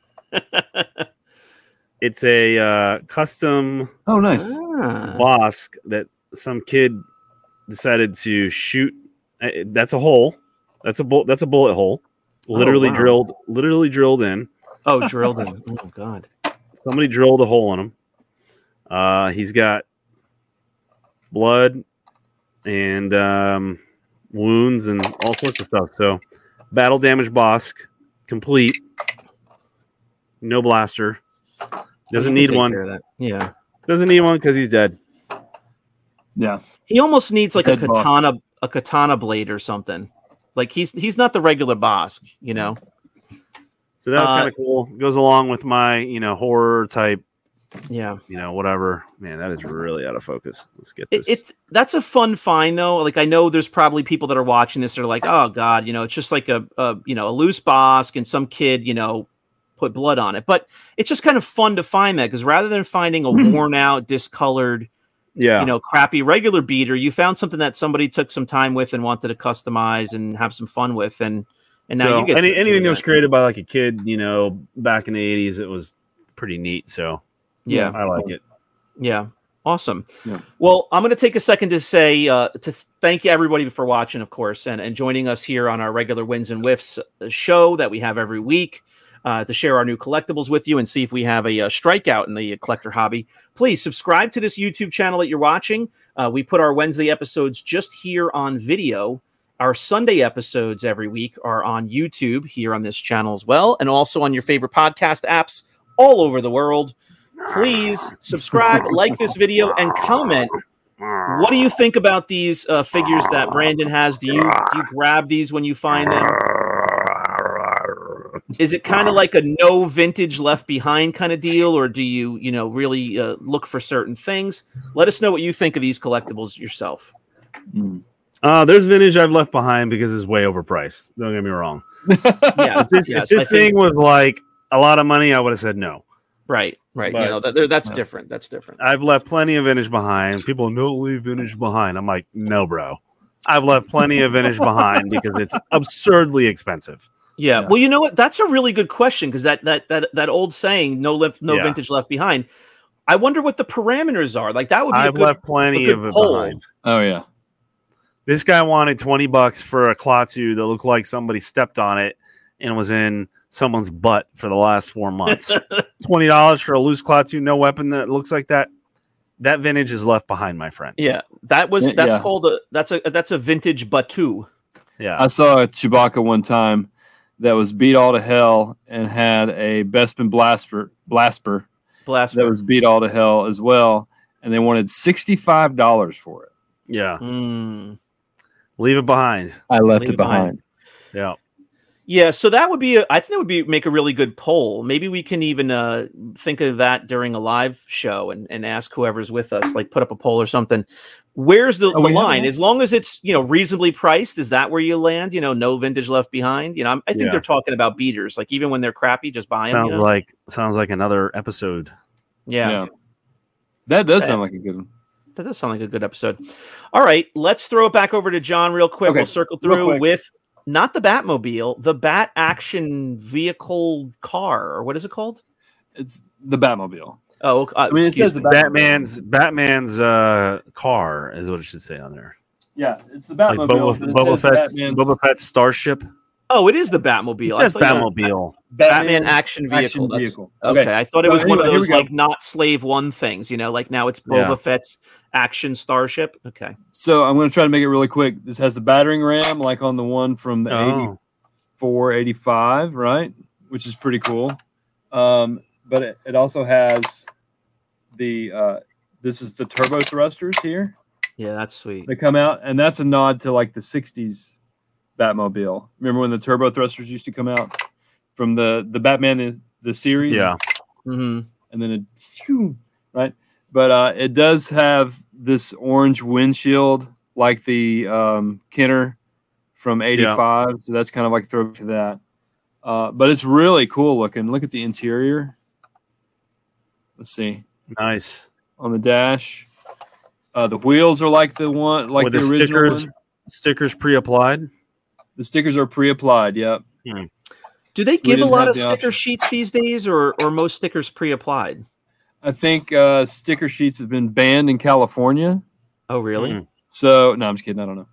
Speaker 1: It's a uh, custom.
Speaker 2: Oh, nice.
Speaker 3: Ah.
Speaker 1: Bosk that some kid decided to shoot. That's a hole. That's a bullet. That's a bullet hole. Literally
Speaker 3: Oh, wow.
Speaker 1: drilled. Literally drilled in.
Speaker 3: Oh, drilled in. Oh, God.
Speaker 1: Somebody drilled a hole in him. Uh, he's got blood and um, wounds and all sorts of stuff. So, battle damage Bosk, complete. No blaster. Doesn't
Speaker 3: You
Speaker 1: need
Speaker 3: can take
Speaker 1: one.
Speaker 3: care of that. Yeah.
Speaker 1: Doesn't need one because he's dead.
Speaker 2: Yeah.
Speaker 3: He almost needs like a
Speaker 2: Dead Bosk.
Speaker 3: katana, a katana blade or something. Like he's he's not the regular Bosk, you know.
Speaker 1: So that was
Speaker 3: Uh,
Speaker 1: kind of cool. Goes along with my, you know, horror type,
Speaker 3: Yeah.
Speaker 1: you know, whatever. Man, that is really out of focus. Let's get
Speaker 3: It,
Speaker 1: this.
Speaker 3: it's that's a fun find though. Like I know there's probably people that are watching this that are like, oh God, you know, it's just like a, a you know a loose Bosk and some kid, you know, put blood on it. But it's just kind of fun to find that because rather than finding a worn out, discolored,
Speaker 1: yeah.
Speaker 3: you know, crappy regular beater, you found something that somebody took some time with and wanted to customize and have some fun with, and and now
Speaker 1: so
Speaker 3: you get
Speaker 1: any,
Speaker 3: to do
Speaker 1: anything that was
Speaker 3: that.
Speaker 1: created by like a kid, you know, back in the eighties, it was pretty neat. So
Speaker 3: Yeah.
Speaker 1: I like it.
Speaker 3: Yeah. Awesome.
Speaker 2: Yeah.
Speaker 3: Well, I'm going to take a second to say, uh, to th- thank you everybody for watching, of course, and, and joining us here on our regular Wins and Whiffs show that we have every week uh, to share our new collectibles with you and see if we have a, uh strikeout in the collector hobby. Please subscribe to this YouTube channel that you're watching. Uh, we put our Wednesday episodes just here on video. Our Sunday episodes every week are on YouTube here on this channel as well, and also on your favorite podcast apps all over the world. Please subscribe, like this video, and comment. What do you think about these uh, figures that Brandon has? Do you do you grab these when you find them? Is it kind of like a no vintage left behind kind of deal, or do you you know really uh, look for certain things? Let us know what you think of these collectibles yourself.
Speaker 2: Mm.
Speaker 1: Uh, there's vintage I've left behind because it's way overpriced. Don't get me wrong.
Speaker 3: Yeah,
Speaker 1: If this,
Speaker 3: yes,
Speaker 1: if this
Speaker 3: I
Speaker 1: thing
Speaker 3: think-
Speaker 1: was like a lot of money, I would have said no.
Speaker 3: right, right.
Speaker 1: But-
Speaker 3: you know that, that's
Speaker 2: Yeah.
Speaker 3: different. That's different.
Speaker 1: I've left plenty of vintage behind. People no leave vintage behind. I'm like, no, bro. I've left plenty of vintage behind because it's absurdly expensive.
Speaker 3: Yeah.
Speaker 2: Yeah.
Speaker 3: Well, you know what? That's a really good question because that that that that old saying, "No left, no
Speaker 1: Yeah.
Speaker 3: vintage left behind." I wonder what the parameters are. Like that would be a
Speaker 1: I've
Speaker 3: good,
Speaker 1: left plenty
Speaker 3: a good
Speaker 1: of it
Speaker 3: poll.
Speaker 1: behind.
Speaker 2: Oh yeah.
Speaker 1: This guy wanted twenty bucks for a Klaatu that looked like somebody stepped on it and was in someone's butt for the last four months. twenty dollars for a loose Klaatu, no weapon that looks like that. That vintage is left behind, my friend.
Speaker 3: Yeah, that was
Speaker 2: Yeah,
Speaker 3: that's
Speaker 2: yeah.
Speaker 3: called a that's a that's a vintage Batu.
Speaker 1: Yeah.
Speaker 2: I saw a Chewbacca one time that was beat all to hell and had a Bespin Blaster Blasper
Speaker 3: Blast.
Speaker 2: that was beat all to hell as well, and they wanted sixty-five dollars for it.
Speaker 1: Yeah.
Speaker 3: Mm.
Speaker 1: Leave it behind.
Speaker 2: I left
Speaker 3: Leave
Speaker 2: it
Speaker 3: it behind.
Speaker 2: behind.
Speaker 1: Yeah.
Speaker 3: Yeah, so that would be a, I think that would be make a really good poll. Maybe we can even uh, think of that during a live show and, and ask whoever's with us, like put up a poll or something. Where's the,
Speaker 2: Oh,
Speaker 3: the
Speaker 2: we have
Speaker 3: line?
Speaker 2: one?
Speaker 3: As long as it's you know reasonably priced, is that where you land? You know, no vintage left behind. You know, I'm, I think
Speaker 1: Yeah.
Speaker 3: they're talking about beaters. Like even when they're crappy, just buy them.
Speaker 1: Sounds
Speaker 3: You know?
Speaker 1: like sounds like another episode.
Speaker 3: yeah.
Speaker 2: That does
Speaker 3: Okay.
Speaker 2: sound like a good one.
Speaker 3: That does sound like a good episode. All right, let's throw it back over to John real quick.
Speaker 2: Okay,
Speaker 3: We'll circle
Speaker 2: real
Speaker 3: through
Speaker 2: quick.
Speaker 3: with not the Batmobile, the Bat Action Vehicle car, or what is it called?
Speaker 2: It's the Batmobile.
Speaker 3: Oh, uh,
Speaker 2: I mean, it
Speaker 3: excuse
Speaker 2: says the
Speaker 3: me.
Speaker 2: Batmobile.
Speaker 1: Batman's Batman's uh, car is what it should say on there.
Speaker 2: Yeah, it's the
Speaker 1: Like
Speaker 2: Batmobile.
Speaker 1: Boba,
Speaker 2: but it
Speaker 1: Boba
Speaker 2: says
Speaker 1: Fett's
Speaker 2: Batman's-
Speaker 1: Boba Fett's starship.
Speaker 3: Oh, it is the Batmobile.
Speaker 1: It
Speaker 3: I
Speaker 1: says
Speaker 3: thought you meant
Speaker 1: Batmobile.
Speaker 3: Batman Action Vehicle.
Speaker 2: Action
Speaker 3: That's-
Speaker 2: vehicle.
Speaker 3: Okay. I thought it
Speaker 2: So
Speaker 3: was one of
Speaker 2: anyway, here
Speaker 3: those
Speaker 2: we go.
Speaker 3: like not Slave One things. You know, like now it's Boba
Speaker 1: Yeah.
Speaker 3: Fett's Action Starship. Okay.
Speaker 2: So I'm going to try to make it really quick. This has the battering ram, like on the one from the
Speaker 1: Oh.
Speaker 2: eighty-four, eighty-five, right? Which is pretty cool. Um, but it, it also has the uh, this is the turbo thrusters here.
Speaker 3: Yeah, that's sweet.
Speaker 2: They come out, and that's a nod to like the sixties Batmobile. Remember when the turbo thrusters used to come out from the the Batman the, the series?
Speaker 1: Yeah.
Speaker 3: hmm
Speaker 2: and then it phew, right. But uh, it does have this orange windshield like the um, Kenner from eighty-five, so that's kind of like throw to that. Uh, but it's really cool looking. Look at the interior. Let's see
Speaker 1: Nice.
Speaker 2: on the dash. Uh, the wheels are like the one, like
Speaker 1: With
Speaker 2: the,
Speaker 1: the
Speaker 2: original
Speaker 1: stickers
Speaker 2: one.
Speaker 1: Stickers pre-applied.
Speaker 2: The stickers are pre-applied. Yep.
Speaker 3: Do they
Speaker 2: So we
Speaker 3: give a
Speaker 2: didn't
Speaker 3: lot
Speaker 2: have
Speaker 3: of
Speaker 2: the
Speaker 3: sticker
Speaker 2: option.
Speaker 3: sheets these days, or or most stickers pre-applied?
Speaker 2: I think uh, sticker sheets have been banned in California.
Speaker 3: Oh, really?
Speaker 1: Mm.
Speaker 2: So no, I'm just kidding. I don't know.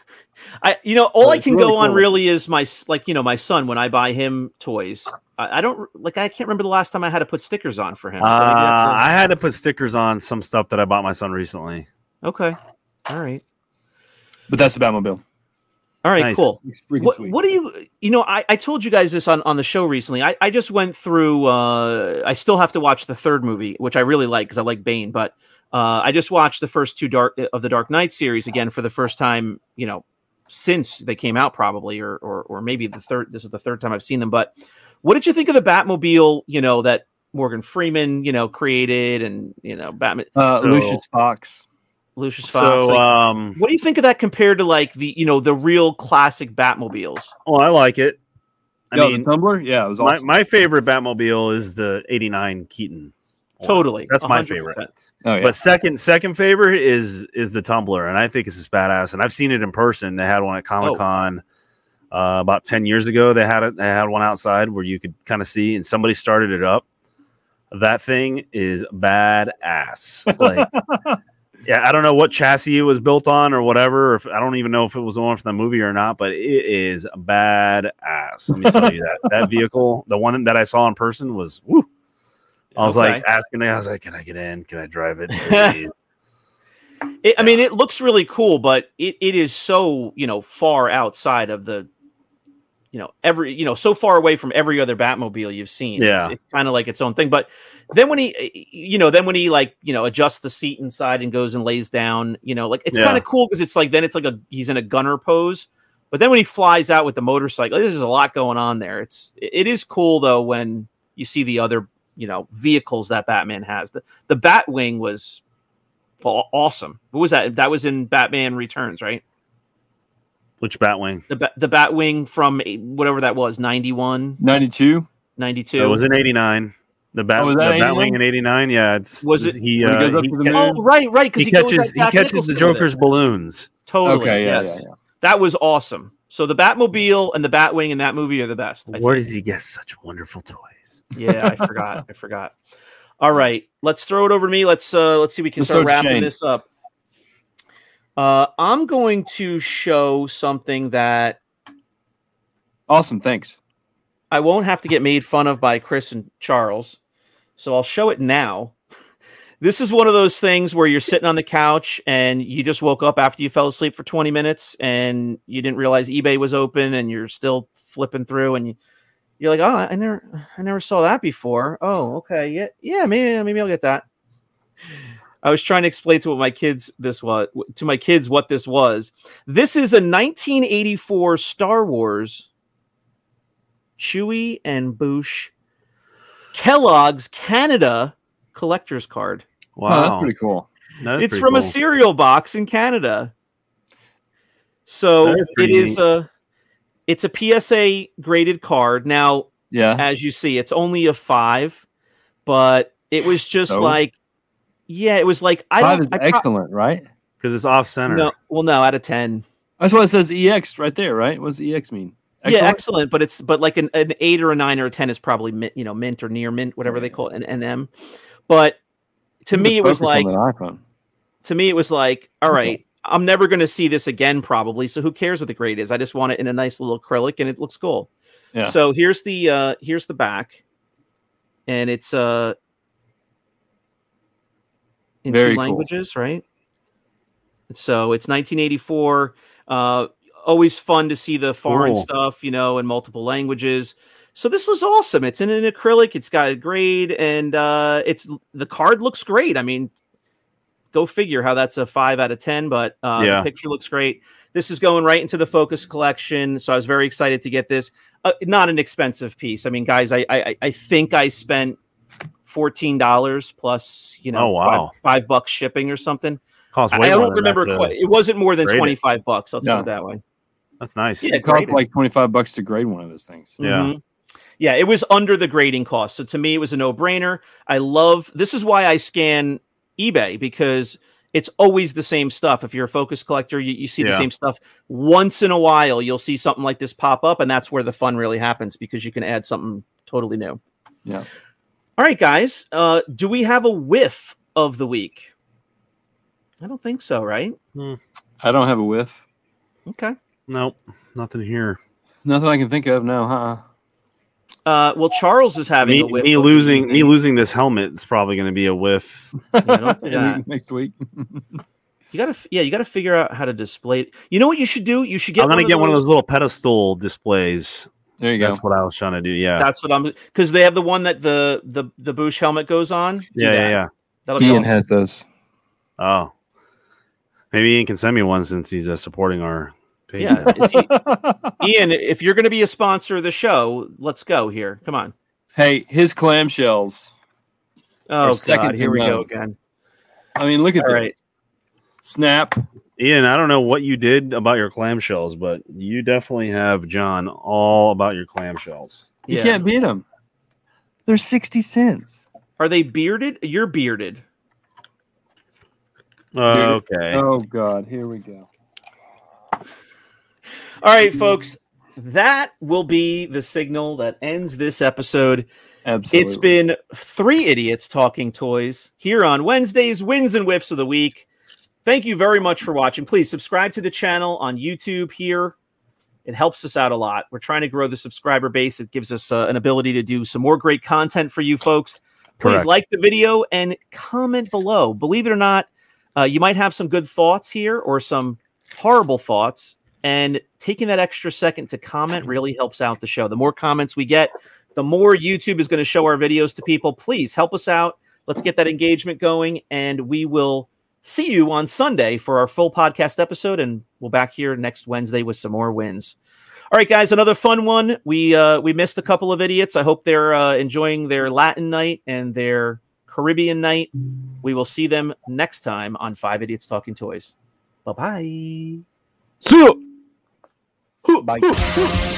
Speaker 3: I, you know, all
Speaker 2: Well,
Speaker 3: I
Speaker 2: it's
Speaker 3: can
Speaker 2: really
Speaker 3: go on
Speaker 2: cool.
Speaker 3: really is my s- like, you know, my son when I buy him toys. I, I don't like. I can't remember the last time I had to put stickers on for him.
Speaker 1: Uh,
Speaker 3: So maybe that's a-
Speaker 1: I had to put stickers on some stuff that I bought my son recently.
Speaker 3: okay. All right.
Speaker 2: But that's the Batmobile.
Speaker 3: All right.
Speaker 1: Nice.
Speaker 3: Cool.
Speaker 2: It's freaking
Speaker 3: What,
Speaker 2: sweet.
Speaker 3: what do you, you know, I, I told you guys this on, on the show recently. I, I just went through, uh, I still have to watch the third movie, which I really like because I like Bane, but uh, I just watched the first two Dark of the Dark Knight series again for the first time, you know, since they came out probably, or, or, or maybe the third, this is the third time I've seen them. But what did you think of the Batmobile, you know, that Morgan Freeman, you know, created and, you know, Batman,
Speaker 2: Uh,
Speaker 1: So-
Speaker 2: Lucius Fox.
Speaker 3: Lucius Fox?
Speaker 1: So,
Speaker 3: like,
Speaker 1: um,
Speaker 3: what do you think of that compared to like the, you know, the real classic Batmobiles?
Speaker 1: well, I like it. I
Speaker 2: Yo,
Speaker 1: mean,
Speaker 2: the Tumbler. Yeah, it was
Speaker 1: my,
Speaker 2: awesome.
Speaker 1: my favorite Batmobile is the eighty-nine Keaton. one.
Speaker 3: Totally.
Speaker 1: That's my
Speaker 3: one hundred
Speaker 1: favorite.
Speaker 3: percent.
Speaker 2: oh yeah.
Speaker 1: But second second favorite is is the Tumbler, and I think it's just badass. And I've seen it in person. They had one at Comic Con uh, about ten years ago. They had it. They had one outside where you could kind of see, and somebody started it up. That thing is badass. Like, yeah, I don't know what chassis it was built on or whatever. If I don't even know if it was the one from the movie or not, but it is badass. Let me tell you that that vehicle, the one that I saw in person, was woo. I was
Speaker 3: Okay.
Speaker 1: like asking, I was like, "Can I get in? Can I drive it?" Please?"
Speaker 3: It, I mean, it looks really cool, but it, it is so, you know, far outside of the, you know, every, you know, so far away from every other Batmobile you've seen.
Speaker 1: Yeah.
Speaker 3: It's, it's kind of like its own thing. But then when he, you know, then when he like, you know, adjusts the seat inside and goes and lays down, you know, like it's
Speaker 1: Yeah.
Speaker 3: kind of cool because it's like, then it's like a, he's in a gunner pose. But then when he flies out with the motorcycle, there's a lot going on there. It's, it is cool though when you see the other, you know, vehicles that Batman has. The, the Batwing was aw- awesome. What was that? That was in Batman Returns, right?
Speaker 1: Which Batwing?
Speaker 3: The ba- the Batwing from whatever that was, ninety-one,
Speaker 2: ninety-two.
Speaker 3: ninety-two.
Speaker 1: It was in eighty-nine. The Bat,
Speaker 2: Oh, was
Speaker 1: the
Speaker 2: that
Speaker 1: Batwing
Speaker 2: eighty-nine?
Speaker 1: in eighty-nine. Yeah, it's
Speaker 3: Was it-
Speaker 1: he?
Speaker 2: when he
Speaker 1: Uh,
Speaker 2: goes up
Speaker 1: he,
Speaker 2: to the
Speaker 1: ca-
Speaker 2: moon?
Speaker 3: Oh, right, right. Because
Speaker 1: he
Speaker 3: he, goes
Speaker 1: catches
Speaker 3: like
Speaker 1: he
Speaker 3: Jack
Speaker 1: catches the
Speaker 3: Nicholson with it.
Speaker 1: Joker's balloons.
Speaker 3: Totally.
Speaker 2: Okay, yeah,
Speaker 3: yes.
Speaker 2: yeah, yeah.
Speaker 3: That was awesome. So the Batmobile and the Batwing in that movie are the best. I
Speaker 1: Where
Speaker 3: think.
Speaker 1: does he get such wonderful toys?
Speaker 3: Yeah, I forgot. I forgot. All right, let's throw it over to me. Let's uh let's see if we can
Speaker 2: Let's
Speaker 3: start
Speaker 2: start
Speaker 3: wrapping
Speaker 2: Shane.
Speaker 3: this up. Uh, I'm going to show something that
Speaker 2: Awesome. Thanks.
Speaker 3: I won't have to get made fun of by Chris and Charles. So I'll show it now. This is one of those things where you're sitting on the couch and you just woke up after you fell asleep for twenty minutes and you didn't realize eBay was open and you're still flipping through and you, you're like, oh, I never, I never saw that before. Oh, okay. Yeah. Yeah. Maybe, maybe I'll get that. I was trying to explain to what my kids this was to my kids what this was. This is a nineteen eighty-four Star Wars Chewie and Boosh Kellogg's Canada collector's card.
Speaker 2: Wow, that's
Speaker 1: Wow,
Speaker 2: pretty cool.
Speaker 1: That's
Speaker 3: It's
Speaker 1: pretty
Speaker 3: from
Speaker 1: cool.
Speaker 3: a cereal box in Canada. So
Speaker 1: That is
Speaker 3: it
Speaker 1: pretty
Speaker 3: is
Speaker 1: neat.
Speaker 3: a it's a P S A graded card. Now,
Speaker 2: Yeah.
Speaker 3: as you see, it's only a five, but it was just
Speaker 2: So?
Speaker 3: like, yeah, it was like I
Speaker 2: Five
Speaker 3: don't
Speaker 2: is
Speaker 3: I pro-
Speaker 2: excellent, right?
Speaker 1: because it's off center.
Speaker 3: no, well, no, out of ten.
Speaker 2: That's why it says E X right there, right? What does E X mean?
Speaker 3: Yeah, excellent, but it's but like an, an eight or a nine or a ten is probably mint, you know, mint or near mint, whatever they call it, an N M. But to
Speaker 2: Look at
Speaker 3: me,
Speaker 2: the
Speaker 3: it was
Speaker 2: focus on
Speaker 3: like
Speaker 2: that iPhone.
Speaker 3: to me, it was like, all
Speaker 2: Okay.
Speaker 3: right, I'm never going to see this again, probably. So who cares what the grade is? I just want it in a nice little acrylic, and it looks cool.
Speaker 2: Yeah.
Speaker 3: So here's the uh, here's the back, and it's uh in
Speaker 2: Very
Speaker 3: two
Speaker 2: cool.
Speaker 3: languages, right? So it's nineteen eighty-four. Uh, always fun to see the foreign
Speaker 1: Cool.
Speaker 3: stuff, you know, in multiple languages. So this was awesome. It's in an acrylic. It's got a grade, and uh, it's the card looks great. I mean, go figure how that's a five out of ten. But uh,
Speaker 1: Yeah.
Speaker 3: the picture looks great. This is going right into the Focus collection, so I was very excited to get this. Uh, not an expensive piece. I mean, guys, I I, I think I spent fourteen dollars plus, you know,
Speaker 1: Oh, wow.
Speaker 3: five, five bucks shipping or something.
Speaker 1: Costs
Speaker 3: I,
Speaker 1: way
Speaker 3: I
Speaker 1: more
Speaker 3: don't
Speaker 1: than that
Speaker 3: remember
Speaker 1: to-
Speaker 3: quite. It wasn't more than
Speaker 1: grade it.
Speaker 3: twenty-five bucks. Let's
Speaker 2: No.
Speaker 3: put it that way.
Speaker 1: That's nice.
Speaker 3: Yeah,
Speaker 2: It costs
Speaker 3: graded.
Speaker 2: like twenty-five bucks to grade one of those things.
Speaker 1: Yeah.
Speaker 3: Mhm. Yeah, it was under the grading cost. So to me, it was a no-brainer. I love this is why I scan eBay, because it's always the same stuff. If you're a Focus collector, you, you see the
Speaker 1: Yeah.
Speaker 3: same stuff. Once in a while, you'll see something like this pop up, and that's where the fun really happens because you can add something totally new.
Speaker 2: Yeah.
Speaker 3: All right, guys. Uh, do we have a whiff of the week? I don't think so, right?
Speaker 2: I don't have a whiff.
Speaker 3: Okay.
Speaker 1: Nope, nothing here.
Speaker 2: Nothing I can think of now, huh?
Speaker 3: Uh, well, Charles is having
Speaker 1: Me,
Speaker 3: a whiff.
Speaker 1: me
Speaker 3: of the
Speaker 1: losing me
Speaker 3: evening.
Speaker 1: losing this helmet is probably going to be a whiff.
Speaker 3: Yeah, don't do that.
Speaker 2: Next week.
Speaker 3: You gotta, yeah, you gotta figure out how to display it. You know what you should do? You should get.
Speaker 1: I'm going to
Speaker 3: one
Speaker 1: get
Speaker 3: of
Speaker 1: one of
Speaker 3: those-
Speaker 1: those little pedestal displays.
Speaker 2: There you go.
Speaker 1: That's what I was trying to do. Yeah,
Speaker 3: That's what I'm because they have the one that the the the Boosh helmet goes on. Do
Speaker 1: yeah,
Speaker 3: that.
Speaker 1: yeah, yeah.
Speaker 3: That'll
Speaker 2: Ian
Speaker 3: go.
Speaker 2: has those.
Speaker 1: Oh, maybe Ian can send me one since he's uh, supporting our page.
Speaker 3: Yeah, is he- Ian, if you're going to be a sponsor of the show, let's go here. Come on.
Speaker 2: Hey, his clamshells.
Speaker 3: Oh
Speaker 2: second
Speaker 3: God,
Speaker 2: to
Speaker 3: here we go
Speaker 2: none.
Speaker 3: again.
Speaker 2: I mean, look at
Speaker 3: All
Speaker 2: this.
Speaker 3: right.
Speaker 2: Snap.
Speaker 1: Ian, I don't know what you did about your clamshells, but you definitely have John all about your clamshells.
Speaker 2: You
Speaker 3: Yeah.
Speaker 2: can't beat them. They're sixty cents.
Speaker 3: Are they bearded? You're bearded.
Speaker 1: Okay.
Speaker 2: Oh, God. Here we go.
Speaker 3: All right, folks. That will be the signal that ends this episode.
Speaker 2: Absolutely.
Speaker 3: It's been three idiots talking toys here on Wednesday's Wins and Whiffs of the Week. Thank you very much for watching. Please subscribe to the channel on YouTube here. It helps us out a lot. We're trying to grow the subscriber base. It gives us uh, an ability to do some more great content for you folks. Please
Speaker 1: Correct.
Speaker 3: like the video and comment below. Believe it or not, uh, you might have some good thoughts here or some horrible thoughts. And taking that extra second to comment really helps out the show. The more comments we get, the more YouTube is going to show our videos to people. Please help us out. Let's get that engagement going. And we will see you on Sunday for our full podcast episode. And we'll back here next Wednesday with some more wins. All right, guys, another fun one. We uh, we missed a couple of idiots. I hope they're uh, enjoying their Latin night and their Caribbean night. We will see them next time on Five Idiots Talking Toys. Bye-bye.
Speaker 1: See you.
Speaker 2: Bye.